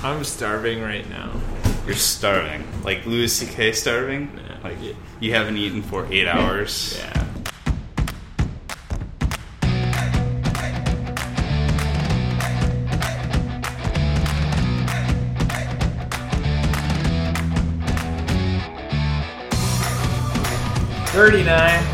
I'm starving right now. You're starving. Like Louis C.K. starving? Yeah. Like, you haven't eaten for 8 hours? Yeah. $39.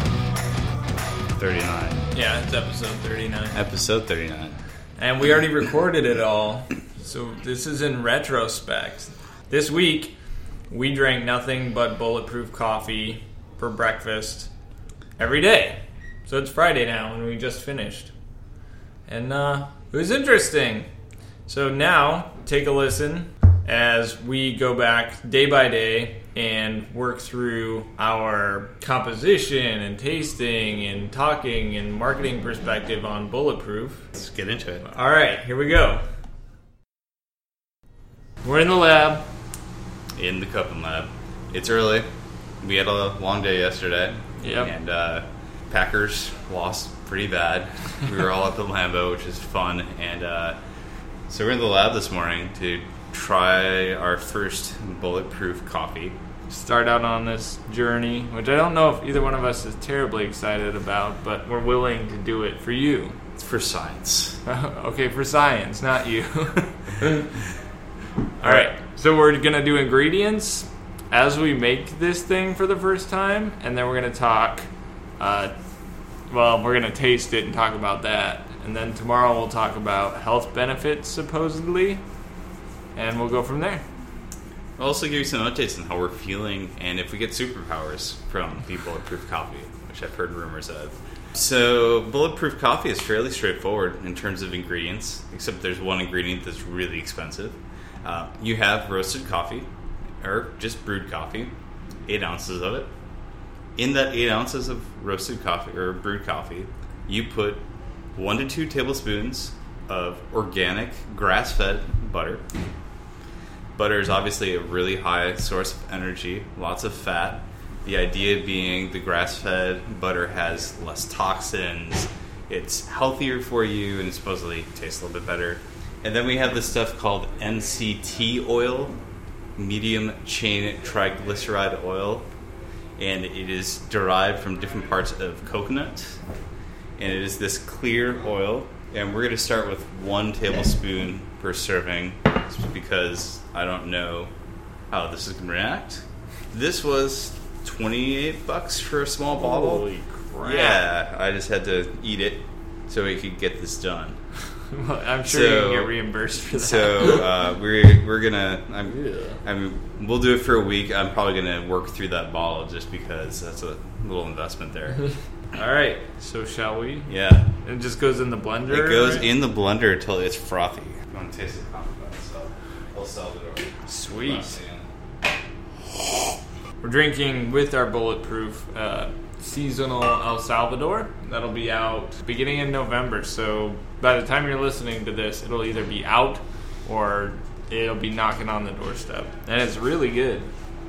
39. Yeah, it's episode 39. Episode 39. And we already recorded it all, so this is in retrospect. This week, we drank nothing but bulletproof coffee for breakfast every day. So it's Friday now, and we just finished. And it was interesting. So now, take a listen as we go back day by day and work through our composition and tasting and talking and marketing perspective on Bulletproof. Let's get into it. All right, here we go. We're in the lab. In the Copen Lab. It's early. We had a long day yesterday. Yep. And Packers lost pretty bad. We were all at the Lambeau, which is fun. And so we're in the lab this morning to try our first bulletproof coffee. Start out on this journey, which I don't know if either one of us is terribly excited about, but we're willing to do it for you. It's for science. Okay, for science, not you. All right, so we're going to do ingredients as we make this thing for the first time, and then we're going to talk, we're going to taste it and talk about that. And then tomorrow we'll talk about health benefits, supposedly, and we'll go from there. I'll also give you some updates on how we're feeling and if we get superpowers from the bulletproof coffee, which I've heard rumors of. So, bulletproof coffee is fairly straightforward in terms of ingredients, except there's one ingredient that's really expensive. You have roasted coffee, or just brewed coffee, 8 ounces of it. In that 8 ounces of roasted coffee, or brewed coffee, you put 1 to 2 tablespoons of organic grass-fed butter. Butter is obviously a really high source of energy, lots of fat. The idea being the grass-fed butter has less toxins, it's healthier for you, and it supposedly tastes a little bit better. And then we have this stuff called MCT oil, medium chain triglyceride oil, and it is derived from different parts of coconut. And it is this clear oil, and we're going to start with 1 tablespoon per serving, because I don't know how this is going to react. This was $28 for a small bottle. Holy crap. Yeah, I just had to eat it so we could get this done. Well, I'm sure you can get reimbursed for that. So we're gonna. We'll do it for a week. I'm probably gonna work through that bottle just because that's a little investment there. All right. So shall we? Yeah. It just goes in the blender. It goes in the blender until it's frothy. I'm gonna taste the coffee by itself. El Salvador. Sweet. We're drinking with our bulletproof seasonal El Salvador. That'll be out beginning in November. So by the time you're listening to this, it'll either be out or it'll be knocking on the doorstep. And it's really good.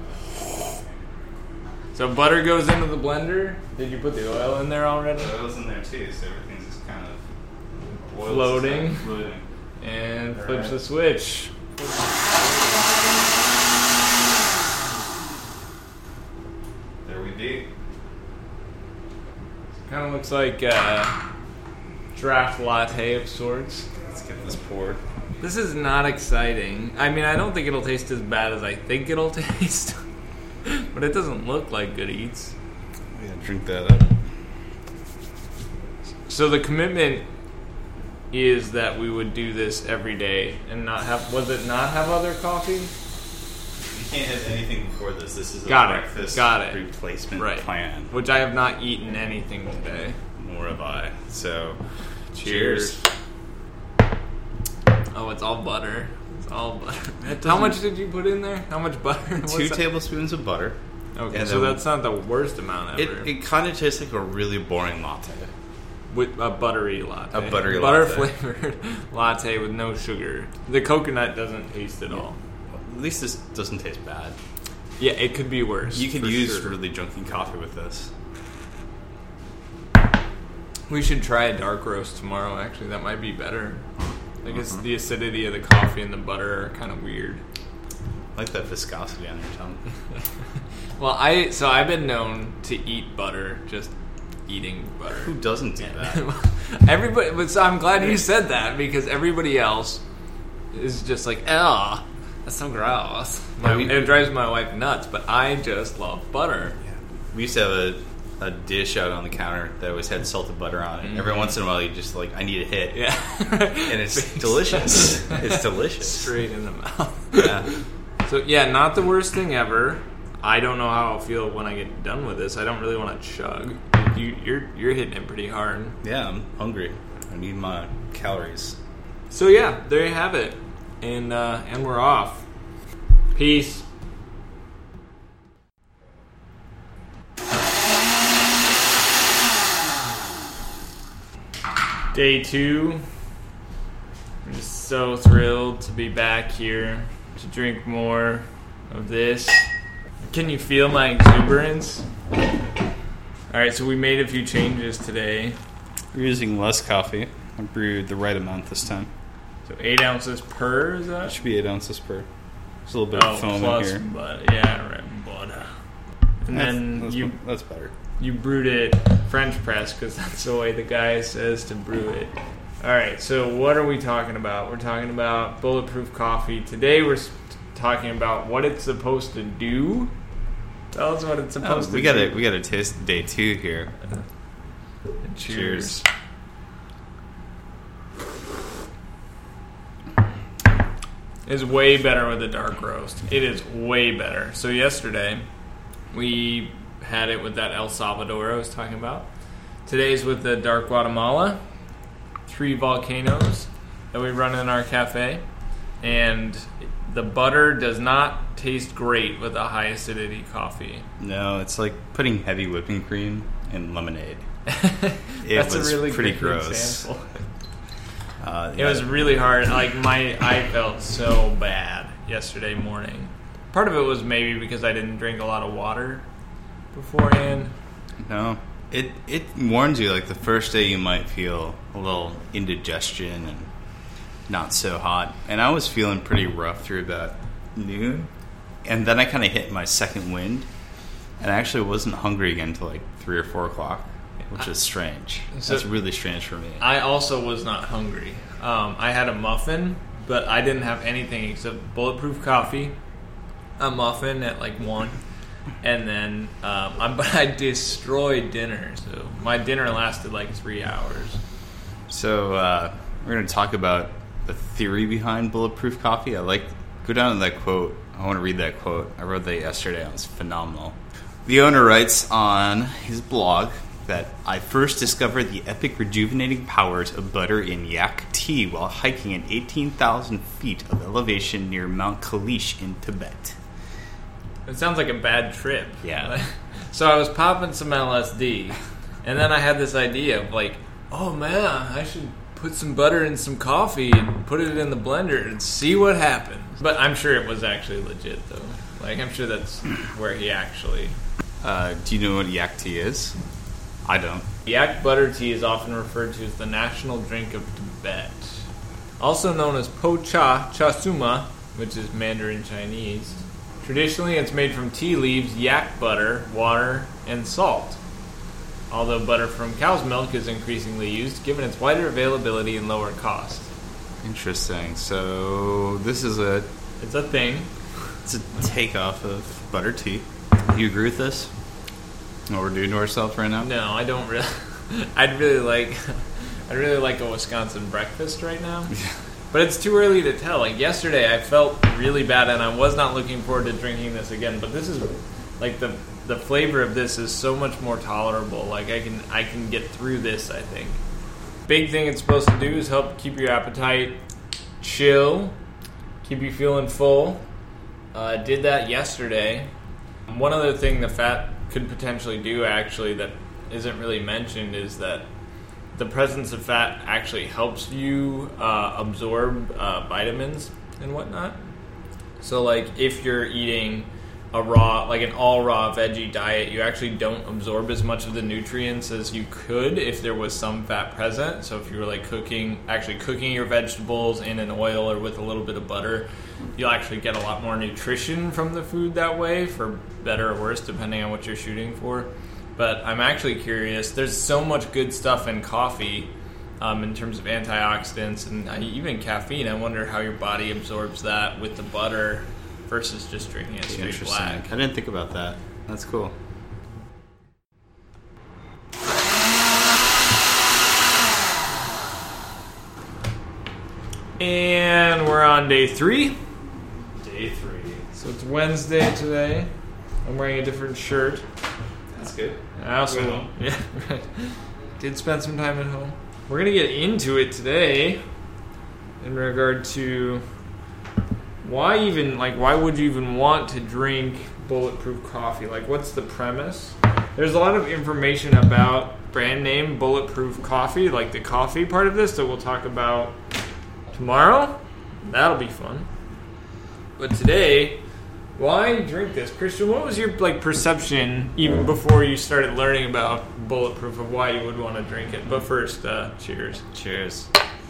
So butter goes into the blender. Did you put the oil in there already? The oil's in there too, so everything's just kind of floating. And All flips right. the switch. There we be. Kind of looks like a draft latte of sorts. Let's get this poured. This is not exciting. I mean, I don't think it'll taste as bad as I think it'll taste. But it doesn't look like good eats. Yeah, drink that up. So the commitment is that we would do this every day and not have... Was it not have other coffee? You can't have anything before this. This is a Got it. breakfast Got it. replacement Right. plan. Which I have not eaten anything today. Nor have I. So, Cheers. Oh, it's all butter. It's all butter. How much did you put in there? How much butter? 2 tablespoons of butter. Okay, and so then- that's not the worst amount ever. It kind of tastes like a really boring latte. With a buttery latte. A buttery Butter latte. flavored latte with no sugar. The coconut doesn't taste at all. At least this doesn't taste bad. Yeah, it could be worse. You could for use sure. really junky coffee with this. We should try a dark roast tomorrow, actually. That might be better. I guess the acidity of the coffee and the butter are kind of weird. I like that viscosity on your tongue. Well, I've been known to eat butter, just eating butter. Who doesn't do that? Everybody, but so I'm glad you said that because everybody else is just like, "Oh, that's so gross." It drives my wife nuts, but I just love butter. Yeah. We used to have a dish out on the counter that always had salted butter on it. Mm-hmm. Every once in a while, you just like, I need a hit. Yeah, and it's delicious. It's delicious, straight in the mouth. Yeah. So yeah, not the worst thing ever. I don't know how I'll feel when I get done with this. I don't really want to chug. You're hitting it pretty hard. Yeah, I'm hungry. I need my calories. So yeah, there you have it, and we're off. Peace. Day 2. I'm just so thrilled to be back here to drink more of this. Can you feel my exuberance? Alright, so we made a few changes today. We're using less coffee. I brewed the right amount this time. So 8 ounces per, is that? It should be 8 ounces per. There's a little bit of foam in here. But yeah, right, butter. And then that's better. You brewed it French press because that's the way the guy says to brew it. Alright, so what are we talking about? We're talking about Bulletproof Coffee. Today we're talking about what it's supposed to do. Tell us what it's supposed to do. We gotta taste day 2 here. Cheers. It's way better with a dark roast. It is way better. So yesterday we had it with that El Salvador I was talking about. Today's with the dark Guatemala, 3 volcanoes that we run in our cafe, and the butter does not taste great with a high acidity coffee. No, it's like putting heavy whipping cream in lemonade. That's a really pretty good gross. example. It was really hard. Like I felt so bad yesterday morning. Part of it was maybe because I didn't drink a lot of water beforehand. No, it warns you like the first day you might feel a little indigestion and not so hot. And I was feeling pretty rough through about noon, and then I kind of hit my second wind, and I actually wasn't hungry again until like 3 or 4 o'clock. Which is strange. That's really strange for me. I also was not hungry. I had a muffin, but I didn't have anything except Bulletproof coffee, a muffin at like 1, and then but I destroyed dinner. So my dinner lasted like 3 hours. So we're going to talk about the theory behind Bulletproof coffee. Go down to that quote. I want to read that quote. I wrote that yesterday. It was phenomenal. The owner writes on his blog that I first discovered the epic rejuvenating powers of butter in yak tea while hiking at 18,000 feet of elevation near Mount Kailash in Tibet. It sounds like a bad trip. Yeah. So I was popping some LSD, and then I had this idea of like, oh man, I should put some butter in some coffee and put it in the blender and see what happens. But I'm sure it was actually legit though. Like I'm sure that's where he actually... do you know what yak tea is? I don't. Yak butter tea is often referred to as the national drink of Tibet. Also known as po cha suma, which is Mandarin Chinese. Traditionally, it's made from tea leaves, yak butter, water, and salt. Although butter from cow's milk is increasingly used, given its wider availability and lower cost. Interesting. So this is It's a thing. It's a takeoff of butter tea. Do you agree with this? What we're doing to ourselves right now? No, I don't really. I'd really like a Wisconsin breakfast right now. But it's too early to tell. Like yesterday, I felt really bad, and I was not looking forward to drinking this again. But this is like the flavor of this is so much more tolerable. Like I can get through this. I think. Big thing it's supposed to do is help keep your appetite chill, keep you feeling full. Did that yesterday. One other thing the fat could potentially do actually that isn't really mentioned is that the presence of fat actually helps you absorb vitamins and whatnot. So like if you're eating an all raw veggie diet, you actually don't absorb as much of the nutrients as you could if there was some fat present. So if you were like cooking your vegetables in an oil or with a little bit of butter, you'll actually get a lot more nutrition from the food that way, for better or worse, depending on what you're shooting for. But I'm actually curious. There's so much good stuff in coffee in terms of antioxidants and even caffeine. I wonder how your body absorbs that with the butter versus just drinking it straight black. I didn't think about that. That's cool. And we're on day 3. Day 3. So it's Wednesday today. I'm wearing a different shirt. That's good. I also did spend some time at home. We're going to get into it today in regard to why would you even want to drink Bulletproof coffee? Like, what's the premise? There's a lot of information about brand name Bulletproof coffee, like the coffee part of this that we'll talk about tomorrow. That'll be fun. But today, why drink this? Christian, what was your perception even before you started learning about Bulletproof of why you would want to drink it? But first, cheers. Cheers.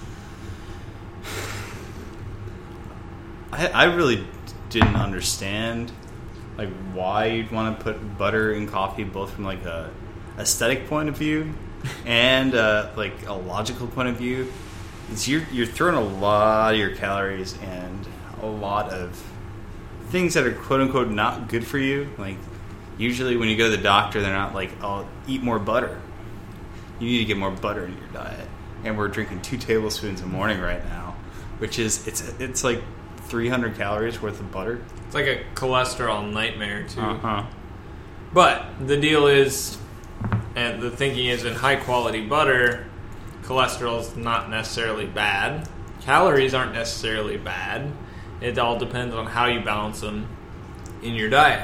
I really didn't understand why you'd want to put butter in coffee, both from a aesthetic point of view and a logical point of view. You're throwing a lot of your calories and a lot of things that are quote unquote not good for you. Usually when you go to the doctor, they're not "Oh, eat more butter." You need to get more butter in your diet, and we're drinking 2 tablespoons a morning right now, which is it's like 300 calories worth of butter. It's like a cholesterol nightmare too. Uh-huh. But the deal is, and the thinking is, in high quality butter, cholesterol is not necessarily bad. Calories aren't necessarily bad. It all depends on how you balance them in your diet.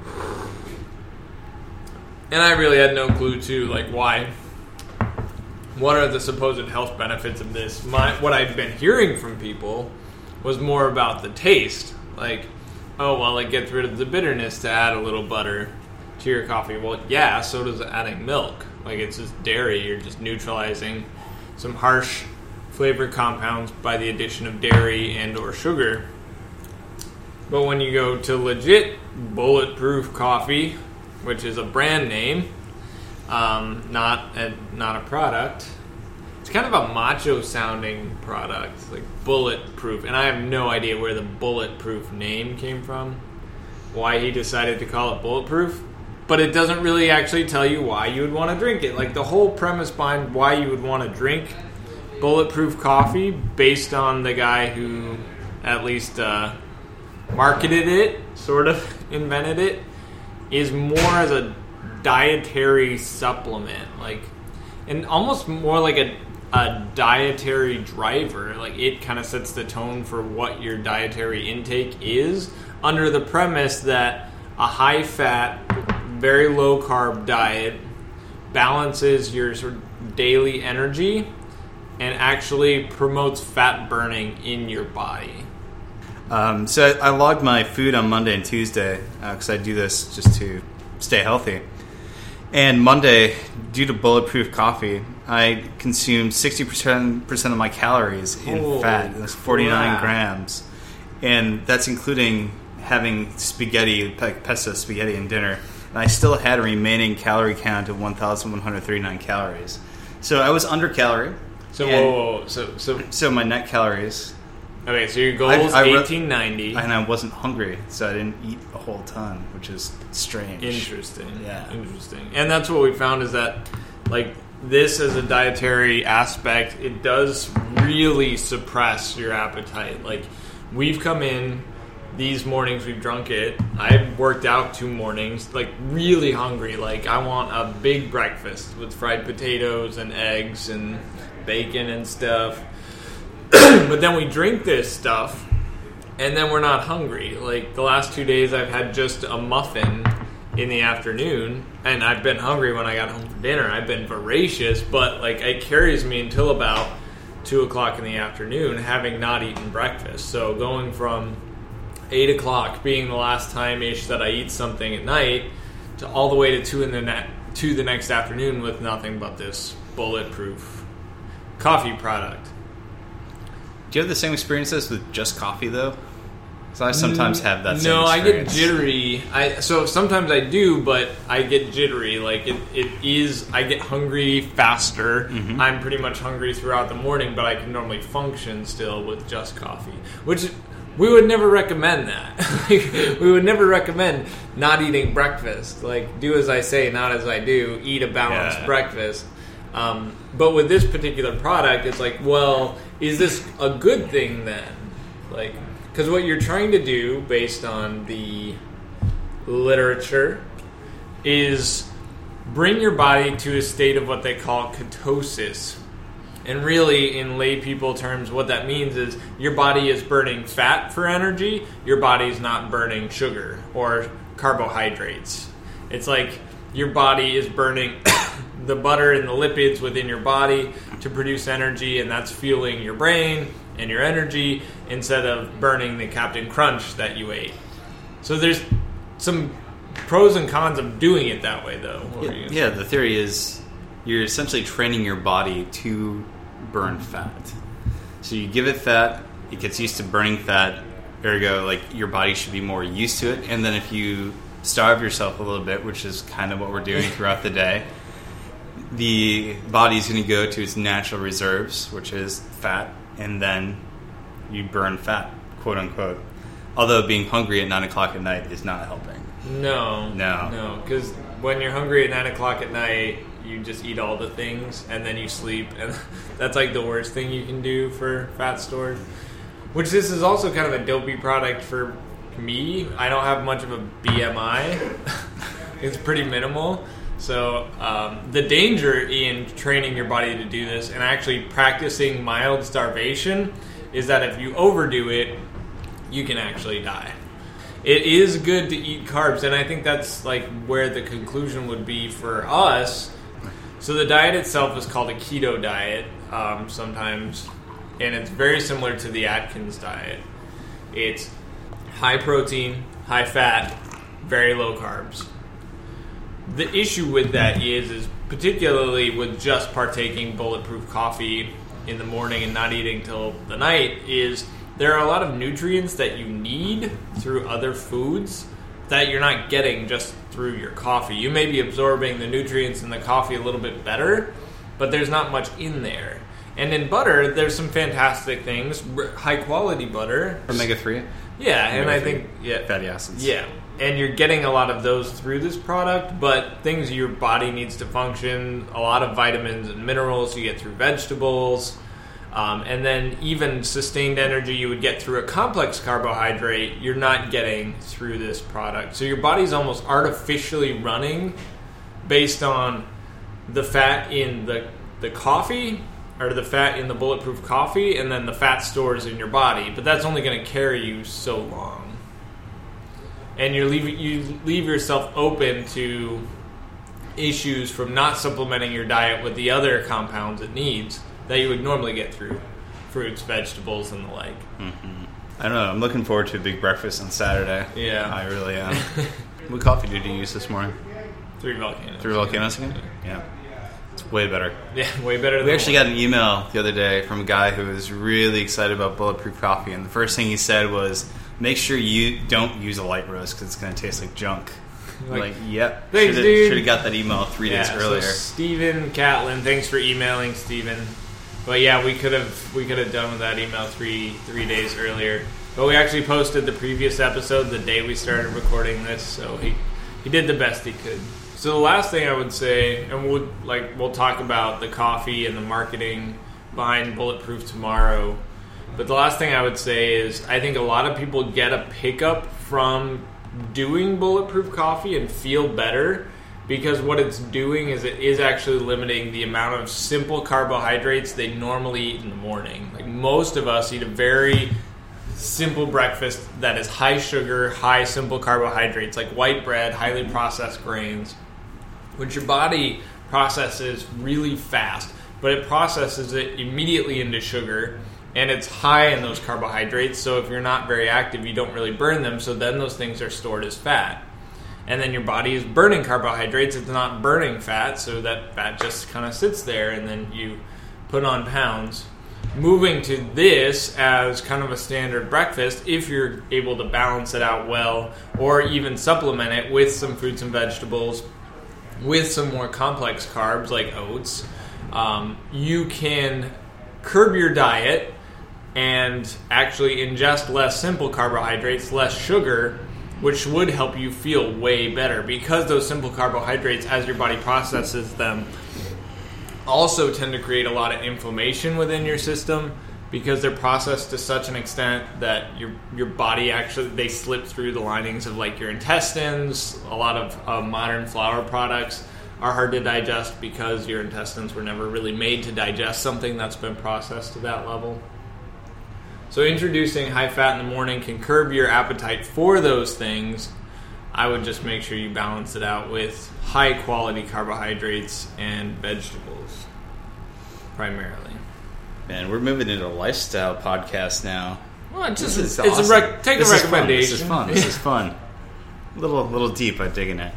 And I really had no clue too, why. What are the supposed health benefits of this? What I've been hearing from people was more about the taste. It gets rid of the bitterness to add a little butter to your coffee. Well, yeah, so does adding milk. It's just dairy. You're just neutralizing some harsh flavor compounds by the addition of dairy and or sugar. But when you go to legit Bulletproof coffee, which is a brand name, not a product, it's kind of a macho sounding product, Bulletproof. And I have no idea where the Bulletproof name came from, why he decided to call it Bulletproof. But it doesn't really actually tell you why you would want to drink it. The whole premise behind why you would want to drink Bulletproof coffee, based on the guy who at least marketed it, sort of invented it, is more as a dietary supplement, and almost more like a dietary driver. It kind of sets the tone for what your dietary intake is, under the premise that a high fat, very low carb diet balances your sort of daily energy and actually promotes fat burning in your body. So I logged my food on Monday and Tuesday because I do this just to stay healthy. And Monday, due to Bulletproof coffee, I consumed 60% of my calories in fat. That's 49 grams. And that's including having spaghetti, pesto spaghetti in dinner. And I still had a remaining calorie count of 1,139 calories. So I was under calorie. So my net calories... Okay, so your goal is 1890. And I wasn't hungry, so I didn't eat a whole ton, which is strange. Interesting. Yeah. Interesting. And that's what we found is that, this as a dietary aspect, it does really suppress your appetite. We've come in, these mornings we've drunk it. I've worked out 2 mornings, really hungry. I want a big breakfast with fried potatoes and eggs and bacon and stuff. But then we drink this stuff, and then we're not hungry. The last 2 days, I've had just a muffin in the afternoon, and I've been hungry when I got home for dinner. I've been voracious, but it carries me until about 2 o'clock in the afternoon, having not eaten breakfast. So going from 8 o'clock being the last time-ish that I eat something at night, to all the way to 2 the next afternoon with nothing but this bulletproof coffee product. Do you have the same experiences with just coffee, though? Because I sometimes have that same No, I experience. get jittery. So sometimes I do, but I get jittery. Like, I get hungry faster. Mm-hmm. I'm pretty much hungry throughout the morning, but I can normally function still with just coffee. Which, we would never recommend that. We would never recommend not eating breakfast. Like, do as I say, not as I do. Eat a balanced breakfast. But with this particular product, it's like, well, is this a good thing then? Like, because what you're trying to do, based on the literature, is bring your body to a state of what they call ketosis. And really, in lay people terms, what that means is your body is burning fat for energy, your body's not burning sugar or carbohydrates. It's like your body is burning the butter and the lipids within your body to produce energy, and that's fueling your brain and your energy instead of burning the Captain Crunch that you ate. So there's some pros and cons of doing it that way, though. Yeah, the theory is you're essentially training your body to burn fat. So you give it fat, it gets used to burning fat, ergo, like, your body should be more used to it. And then if you starve yourself a little bit, which is kind of what we're doing throughout the day, the body's going to go to its natural reserves, which is fat, and then you burn fat, quote unquote. Although being hungry at 9 o'clock at night is not helping. No. Because when you're hungry at 9 o'clock at night, you just eat all the things, and then you sleep, and that's like the worst thing you can do for fat storage. Which this is also kind of a dopey product for me. I don't have much of a BMI. It's pretty minimal. So the danger in training your body to do this and actually practicing mild starvation is that if you overdo it, you can actually die. It is good to eat carbs, and I think that's like where the conclusion would be for us. So the diet itself is called a keto diet sometimes, and it's very similar to the Atkins diet. It's high protein, high fat, very low carbs. The issue with that is particularly with just partaking bulletproof coffee in the morning and not eating till the night, is there are a lot of nutrients that you need through other foods that you're not getting just through your coffee. You may be absorbing the nutrients in the coffee a little bit better, but there's not much in there. And in butter, there's some fantastic things. High quality butter. Omega-3? Yeah, and I think... Fatty acids. Yeah. And you're getting a lot of those through this product, but things your body needs to function, a lot of vitamins and minerals you get through vegetables, and then even sustained energy you would get through a complex carbohydrate, you're not getting through this product. So your body's almost artificially running based on the fat in the coffee, or the fat in the bulletproof coffee, and then the fat stores in your body. But that's only going to carry you so long. And you leave yourself open to issues from not supplementing your diet with the other compounds it needs that you would normally get through fruits, vegetables, and the like. Mm-hmm. I don't know. I'm looking forward to a big breakfast on Saturday. Yeah. I really am. What coffee did you use this morning? 3 Volcanoes. 3 Volcanoes again? Yeah. It's way better. Yeah, way better than We actually got an email the other day from a guy who was really excited about bulletproof coffee, and the first thing he said was, make sure you don't use a light roast because it's going to taste like junk. Like, yep. Thanks, dude. Should have got that email 3 days earlier. So Stephen Catlin, thanks for emailing, Stephen. But yeah, we could have done with that email three days earlier. But we actually posted the previous episode the day we started recording this, so he did the best he could. So the last thing I would say, and we'll talk about the coffee and the marketing behind Bulletproof tomorrow. But the last thing I would say is I think a lot of people get a pickup from doing Bulletproof coffee and feel better because what it's doing is it is actually limiting the amount of simple carbohydrates they normally eat in the morning. Like most of us eat a very simple breakfast that is high sugar, high simple carbohydrates like white bread, highly processed grains, which your body processes really fast, but it processes it immediately into sugar. and it's high in those carbohydrates. So if you're not very active, you don't really burn them. So then those things are stored as fat. And then your body is burning carbohydrates. It's not burning fat, so that fat just kind of sits there, and then you put on pounds. Moving to this as kind of a standard breakfast, if you're able to balance it out well, or even supplement it with some fruits and vegetables, with some more complex carbs like oats, you can curb your diet and actually ingest less simple carbohydrates, less sugar, which would help you feel way better, because those simple carbohydrates, as your body processes them, also tend to create a lot of inflammation within your system, because they're processed to such an extent that your body actually, they slip through the linings of like your intestines. A lot of modern flour products are hard to digest because your intestines were never really made to digest something that's been processed to that level. So introducing high fat in the morning can curb your appetite for those things. I would just make sure you balance it out with high quality carbohydrates and vegetables, primarily. Man, we're moving into a lifestyle podcast now. Well, take a recommendation. This is fun. A little deep, I'm digging it.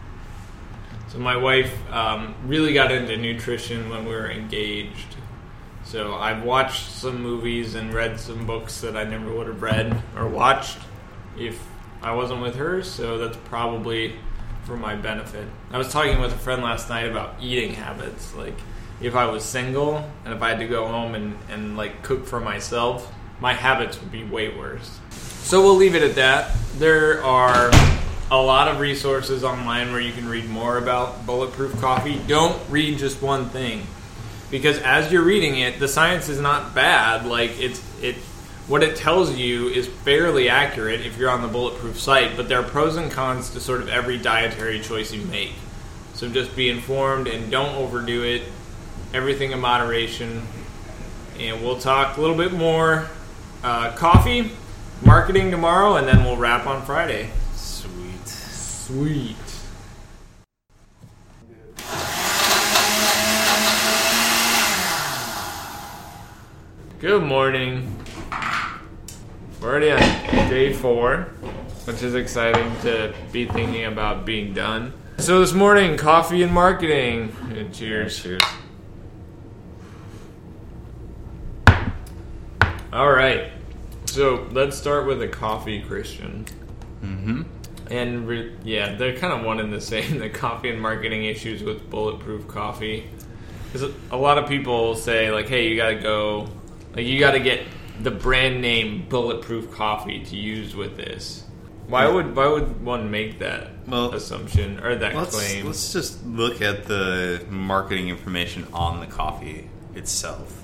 So my wife really got into nutrition when we were engaged. So I've watched some movies and read some books that I never would have read or watched if I wasn't with her, so that's probably for my benefit. I was talking with a friend last night about eating habits. Like, if I was single and if I had to go home and like cook for myself, my habits would be way worse. So we'll leave it at that. There are a lot of resources online where you can read more about Bulletproof Coffee. Don't read just one thing, because as you're reading it, the science is not bad. Like, what it tells you is fairly accurate if you're on the Bulletproof site, but there are pros and cons to sort of every dietary choice you make. So just be informed and don't overdo it. Everything in moderation. And we'll talk a little bit more coffee, marketing tomorrow, and then we'll wrap on Friday. Sweet. Good morning. We're already on day 4, which is exciting to be thinking about being done. So this morning, coffee and marketing. And cheers. Cheers. All right. So let's start with the coffee, Christian. Mm-hmm. And they're kind of one and the same, the coffee and marketing issues with Bulletproof Coffee. Because a lot of people say, like, hey, you got to get the brand name Bulletproof Coffee to use with this. Why would one make that assumption or that claim? Let's just look at the marketing information on the coffee itself.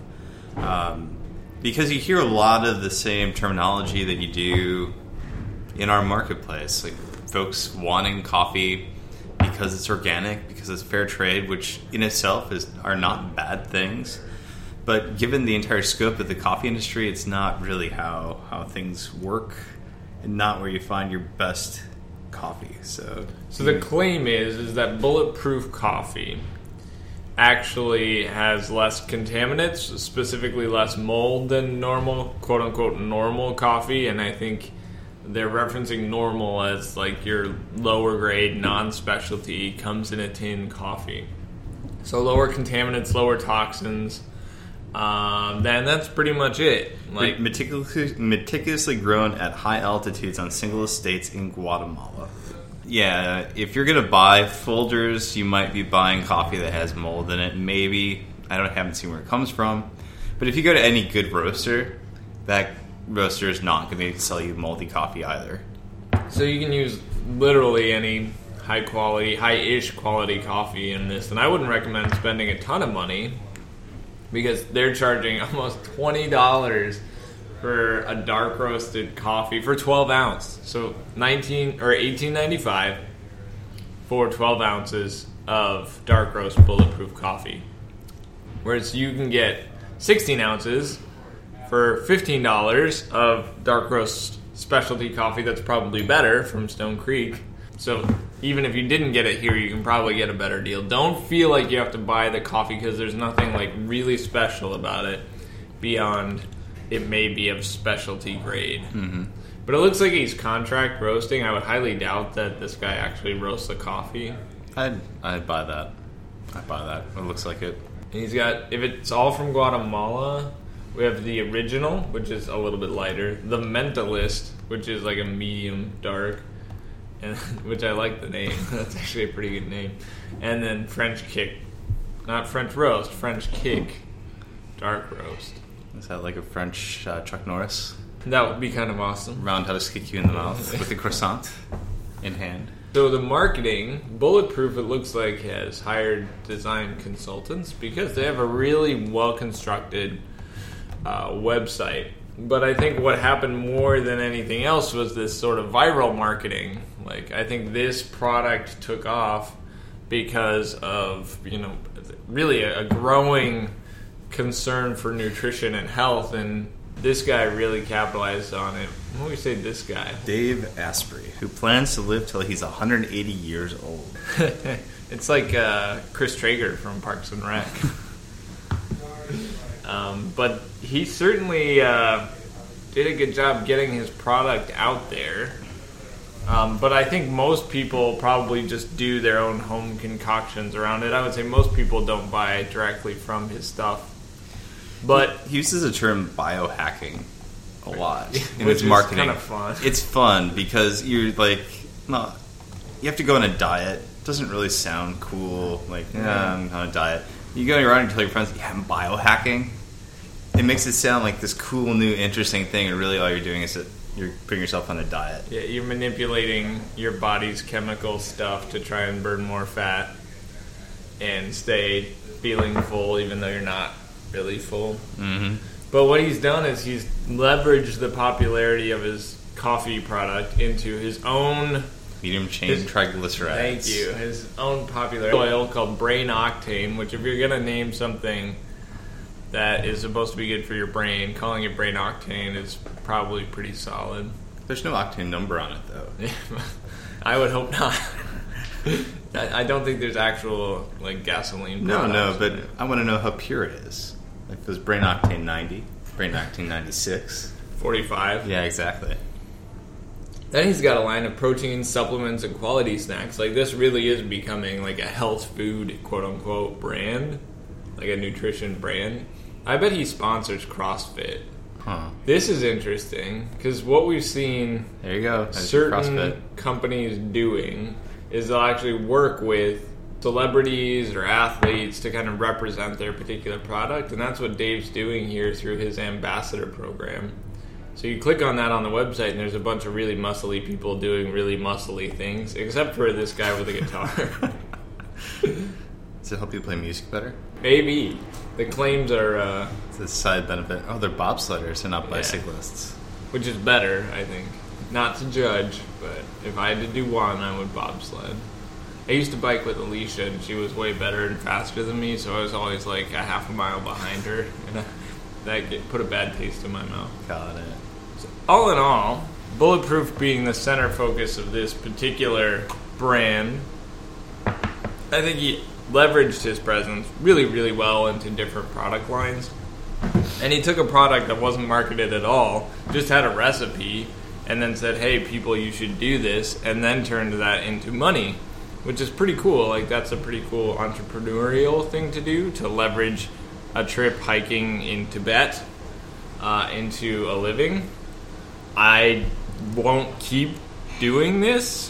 Because you hear a lot of the same terminology that you do in our marketplace. Like, folks wanting coffee because it's organic, because it's fair trade, which in itself are not bad things. But given the entire scope of the coffee industry, it's not really how things work, and not where you find your best coffee. So the claim is that Bulletproof Coffee actually has less contaminants, specifically less mold than normal, quote-unquote, normal coffee. And I think they're referencing normal as like your lower grade, non-specialty, comes in a tin coffee. So lower contaminants, lower toxins. Then that's pretty much it. Like, meticulously grown at high altitudes on single estates in Guatemala. Yeah, if you're gonna buy Folgers, you might be buying coffee that has mold in it. Maybe. Haven't seen where it comes from. But if you go to any good roaster, that roaster is not going to sell you moldy coffee either. So you can use literally any high-ish quality coffee in this, and I wouldn't recommend spending a ton of money, because they're charging almost $20 for a dark roasted coffee for 12 ounce. So $18.95 for 12 ounces of dark roast Bulletproof coffee. Whereas you can get 16 ounces for $15 of dark roast specialty coffee that's probably better from Stone Creek. So even if you didn't get it here, you can probably get a better deal. Don't feel like you have to buy the coffee, because there's nothing like really special about it beyond it may be of specialty grade. Mm-hmm. But it looks like he's contract roasting. I would highly doubt that this guy actually roasts the coffee. I'd buy that. I'd buy that. It looks like it. And he's got, if it's all from Guatemala, we have the original, which is a little bit lighter. The Mentalist, which is like a medium dark, and which I like the name. That's actually a pretty good name. And then French Kick. Not French Roast, French Kick Dark Roast. Is that like a French Chuck Norris? That would be kind of awesome. Roundhouse kick you in the mouth with a croissant in hand. So the marketing, Bulletproof, it looks like, has hired design consultants because they have a really well-constructed website. But I think what happened more than anything else was this sort of viral marketing. Like, I think this product took off because of, really a growing concern for nutrition and health, and this guy really capitalized on it. When we say this guy, Dave Asprey, who plans to live till he's 180 years old. It's like Chris Traeger from Parks and Rec. But he certainly did a good job getting his product out there. But I think most people probably just do their own home concoctions around it. I would say most people don't buy directly from his stuff. But he uses the term biohacking a lot in which his marketing. Is kind of fun. It's fun because you're like, no, you have to go on a diet. It doesn't really sound cool. Like, I'm on a diet. You go around and tell your friends, yeah, I'm biohacking. It makes it sound like this cool, new, interesting thing, and really all you're doing is that you're putting yourself on a diet. Yeah, you're manipulating your body's chemical stuff to try and burn more fat and stay feeling full, even though you're not really full. Mm-hmm. But what he's done is he's leveraged the popularity of his coffee product into his own medium chain triglycerides. Thank you. His own popular oil called Brain Octane, which if you're going to name something that is supposed to be good for your brain, calling it Brain Octane is probably pretty solid. There's no octane number on it, though. I would hope not. I don't think there's actual gasoline. No, but I want to know how pure it is. Like there's Brain Octane 90, Brain Octane 96, 45. Yeah, exactly. Then he's got a line of protein supplements and quality snacks. Like, this really is becoming like a health food, quote unquote, brand, like a nutrition brand. I bet he sponsors CrossFit. Huh. This is interesting because what we've seen there you go. certain companies doing is they'll actually work with celebrities or athletes to kind of represent their particular product, and that's what Dave's doing here through his ambassador program. So you click on that on the website, and there's a bunch of really muscly people doing really muscly things, except for this guy with a guitar. Does it help you play music better? Maybe. The claims are... it's a side benefit. Oh, they're bobsledders and not bicyclists. Which is better, I think. Not to judge, but if I had to do one, I would bobsled. I used to bike with Alicia, and she was way better and faster than me, so I was always like a half a mile behind her, and that put a bad taste in my mouth. Got it. So, all in all, Bulletproof being the center focus of this particular brand, I think he leveraged his presence really, really well into different product lines. And he took a product that wasn't marketed at all, just had a recipe, and then said, hey, people, you should do this, and then turned that into money, which is pretty cool. Like, that's a pretty cool entrepreneurial thing to do, to leverage a trip hiking in Tibet into a living. I won't keep doing this.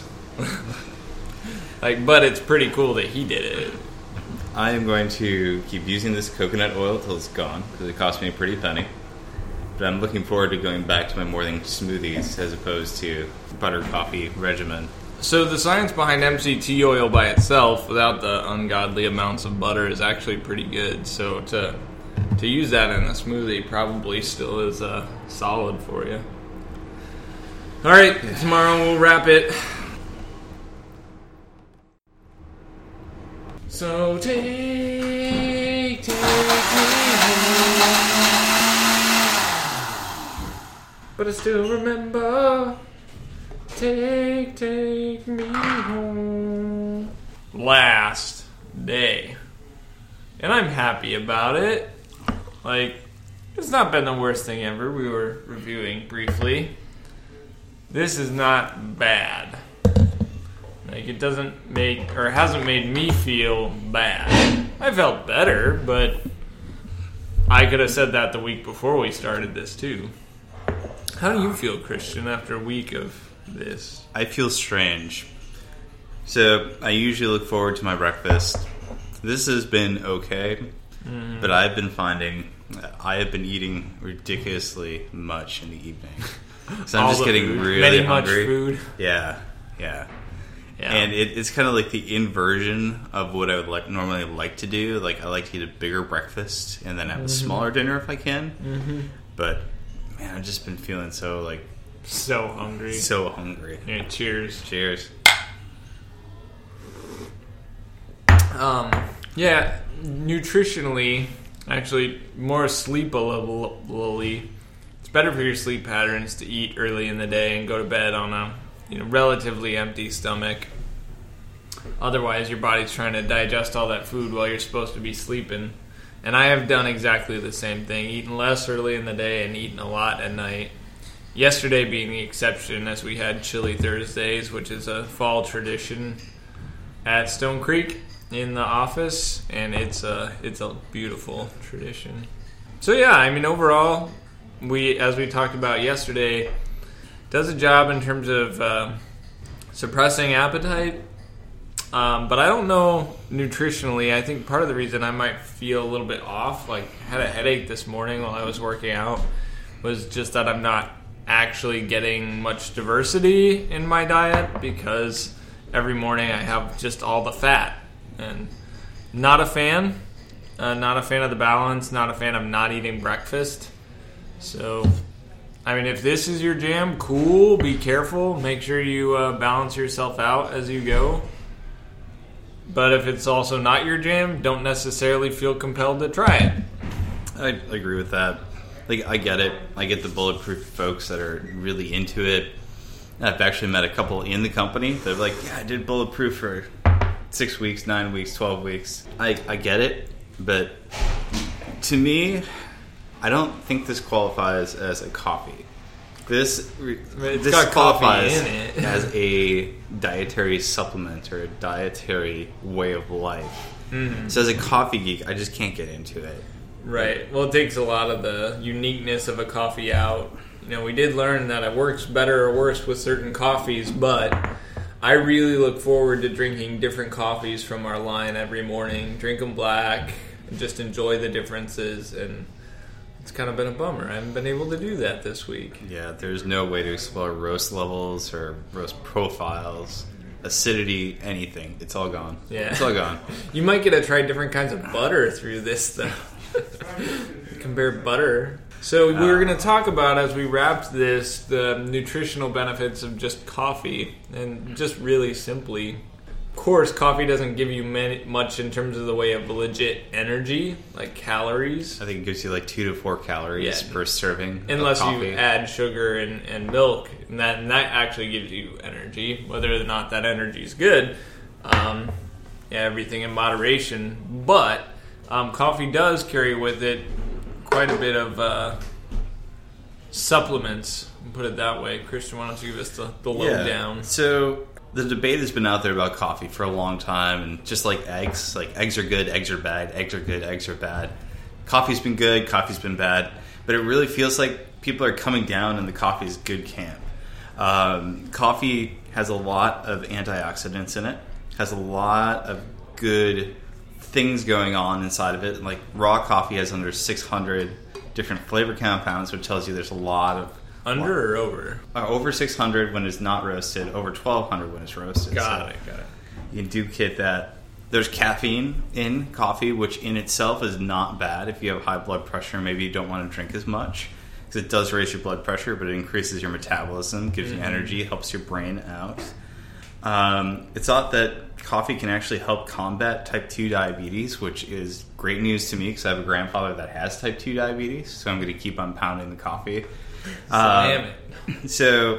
But it's pretty cool that he did it. I am going to keep using this coconut oil till it's gone, because it cost me a pretty penny. But I'm looking forward to going back to my morning smoothies as opposed to butter coffee regimen. So the science behind MCT oil by itself, without the ungodly amounts of butter, is actually pretty good. So to use that in a smoothie probably still is solid for you. All right, tomorrow we'll wrap it. So take me home. But I still remember. Take me home. Last day. And I'm happy about it. Like, It's not been the worst thing ever. We were reviewing briefly. This is not bad. Like, it doesn't make, or hasn't made me feel bad. I felt better, but I could have said that the week before we started this too. How do you feel, Christian, after a week of this? I feel strange. So, I usually look forward to my breakfast. This has been okay, but I've been finding I have been eating ridiculously much in the evening. So I'm just getting food. really hungry. Much food. Yeah. And it's kind of like the inversion of what I would normally like to do. Like, I like to eat a bigger breakfast and then have a smaller dinner if I can. Mm-hmm. But, man, I've just been feeling so hungry. So hungry. Yeah, cheers. Cheers. Yeah, nutritionally, actually, more sleepably, it's better for your sleep patterns to eat early in the day and go to bed on a relatively empty stomach. Otherwise, your body's trying to digest all that food while you're supposed to be sleeping. And I have done exactly the same thing, eaten less early in the day and eaten a lot at night. Yesterday being the exception, as we had Chili Thursdays, which is a fall tradition at Stone Creek in the office, and it's a beautiful tradition. So yeah, I mean, overall, as we talked about yesterday, does a job in terms of suppressing appetite, but I don't know nutritionally. I think part of the reason I might feel a little bit off, like had a headache this morning while I was working out, was just that I'm not actually getting much diversity in my diet, because every morning I have just all the fat. And not a fan of the balance, not a fan of not eating breakfast. So, I mean, if this is your jam, cool, be careful. Make sure you balance yourself out as you go. But if it's also not your jam, don't necessarily feel compelled to try it. I agree with that. Like, I get it. I get the Bulletproof folks that are really into it. I've actually met a couple in the company. They're like, yeah, I did Bulletproof for 6 weeks, 9 weeks, 12 weeks. I get it, but to me, I don't think this qualifies as a coffee. This got qualifies coffee in it as a dietary supplement or a dietary way of life. Mm-hmm. So as a coffee geek, I just can't get into it. Right. Well, it takes a lot of the uniqueness of a coffee out. We did learn that it works better or worse with certain coffees, but I really look forward to drinking different coffees from our line every morning. Drink them black and just enjoy the differences. And it's kind of been a bummer. I haven't been able to do that this week. Yeah, there's no way to explore roast levels or roast profiles, acidity, anything. It's all gone. Yeah. It's all gone. You might get to try different kinds of butter through this, though. Compare butter. So we were going to talk about, as we wrapped this, the nutritional benefits of just coffee. And just really simply, of course, coffee doesn't give you much in terms of the way of legit energy, like calories. I think it gives you like 2 to 4 calories per serving unless of coffee. You add sugar and milk. And that actually gives you energy. Whether or not that energy is good, everything in moderation. But coffee does carry with it quite a bit of supplements, put it that way. Christian, why don't you give us the lowdown? So the debate has been out there about coffee for a long time, and just like eggs are good, eggs are bad, eggs are good, eggs are bad. Coffee's been good, coffee's been bad, but it really feels like people are coming down in the coffee's good camp. Coffee has a lot of antioxidants in it, has a lot of good things going on inside of it. Like, raw coffee has under 600 different flavor compounds, which tells you there's a lot of... Under or over? Over 600 when it's not roasted, over 1,200 when it's roasted. Got it. You do get that. There's caffeine in coffee, which in itself is not bad. If you have high blood pressure, maybe you don't want to drink as much, because it does raise your blood pressure, but it increases your metabolism, gives you energy, helps your brain out. It's thought that coffee can actually help combat type 2 diabetes, which is great news to me because I have a grandfather that has type 2 diabetes, so I'm going to keep on pounding the coffee. So,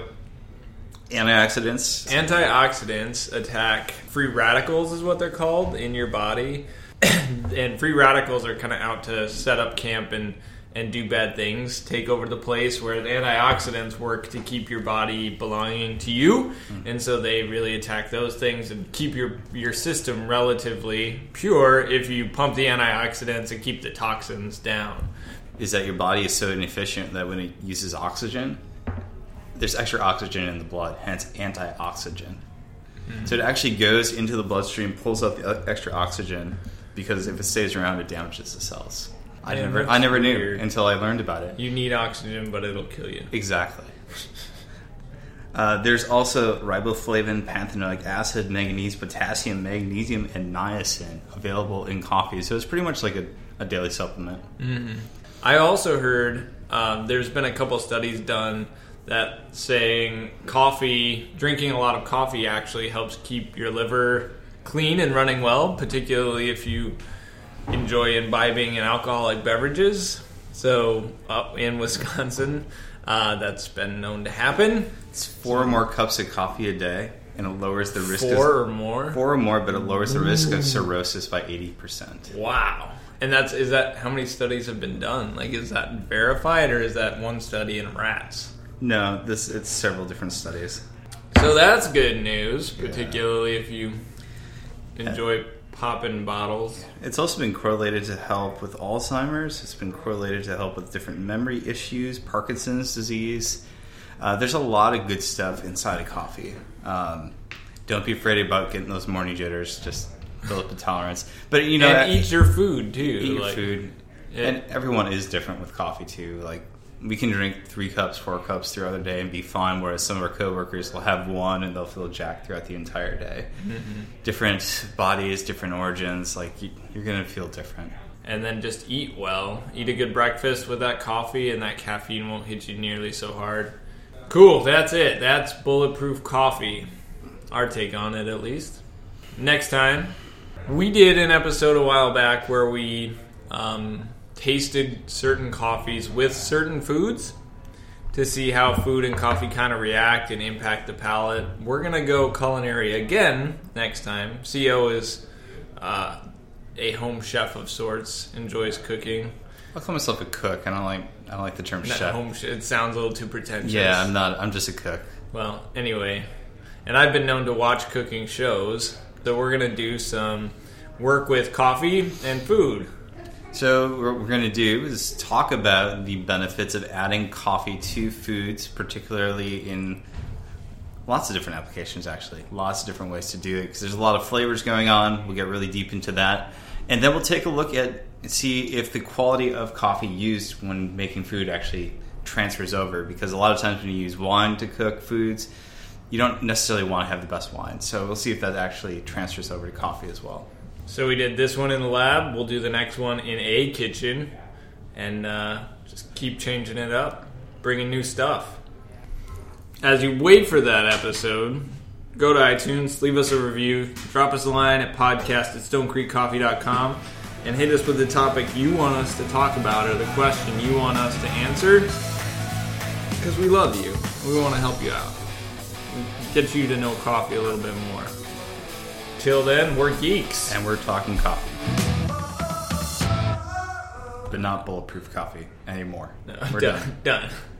antioxidants attack free radicals, is what they're called, in your body. And free radicals are kind of out to set up camp and and do bad things take over the place, where the antioxidants work to keep your body belonging to you, and so they really attack those things and keep your system relatively pure if you pump the antioxidants and keep the toxins down. Is that your body is so inefficient that when it uses oxygen, there's extra oxygen in the blood, hence antioxygen. So it actually goes into the bloodstream, pulls out the extra oxygen, because if it stays around, it damages the cells. I never knew until I learned about it. You need oxygen, but it'll kill you. Exactly. There's also riboflavin, pantothenic acid, manganese, potassium, magnesium, and niacin available in coffee. So it's pretty much like a daily supplement. Mm-hmm. I also heard there's been a couple studies done that saying drinking a lot of coffee actually helps keep your liver clean and running well, particularly if you enjoy imbibing in alcoholic beverages. So up in Wisconsin, that's been known to happen. It's 4 or more cups of coffee a day, and it lowers the risk 4 or more? 4 or more, but it lowers the risk of cirrhosis by 80%. Wow. And is that how many studies have been done? Like, is that verified, or is that one study in rats? No, it's several different studies. So that's good news, particularly if you enjoy popping bottles. It's also been correlated to help with Alzheimer's. It's been correlated to help with different memory issues, Parkinson's disease. There's a lot of good stuff inside of coffee. Don't be afraid about getting those morning jitters. Just build up the tolerance. But and eat your food too. Eat your food. Yeah. And everyone is different with coffee too. Like, we can drink 3 cups, 4 cups throughout the day and be fine, whereas some of our coworkers will have 1 and they'll feel jacked throughout the entire day. Mm-hmm. Different bodies, different origins. Like, you're going to feel different. And then just eat well. Eat a good breakfast with that coffee, and that caffeine won't hit you nearly so hard. Cool, that's it. That's Bulletproof Coffee. Our take on it, at least. Next time, we did an episode a while back where we tasted certain coffees with certain foods to see how food and coffee kind of react and impact the palate. We're going to go culinary again next time. CO is a home chef of sorts, enjoys cooking. I'll call myself a cook. I don't like the term chef. It sounds a little too pretentious. Yeah, I'm just a cook. Well, anyway, and I've been known to watch cooking shows, so we're going to do some work with coffee and food. So what we're going to do is talk about the benefits of adding coffee to foods, particularly in lots of different applications, actually. Lots of different ways to do it, because there's a lot of flavors going on. We'll get really deep into that. And then we'll take a look at and see if the quality of coffee used when making food actually transfers over, because a lot of times when you use wine to cook foods, you don't necessarily want to have the best wine. So we'll see if that actually transfers over to coffee as well. So we did this one in the lab. We'll do the next one in a kitchen, and just keep changing it up, bringing new stuff. As you wait for that episode, go to iTunes, leave us a review, drop us a line at podcast@stonecreekcoffee.com, and hit us with the topic you want us to talk about or the question you want us to answer, because we love you. We want to help you out. Get you to know coffee a little bit more. Till then, we're geeks. And we're talking coffee. But not bulletproof coffee anymore. No, we're done.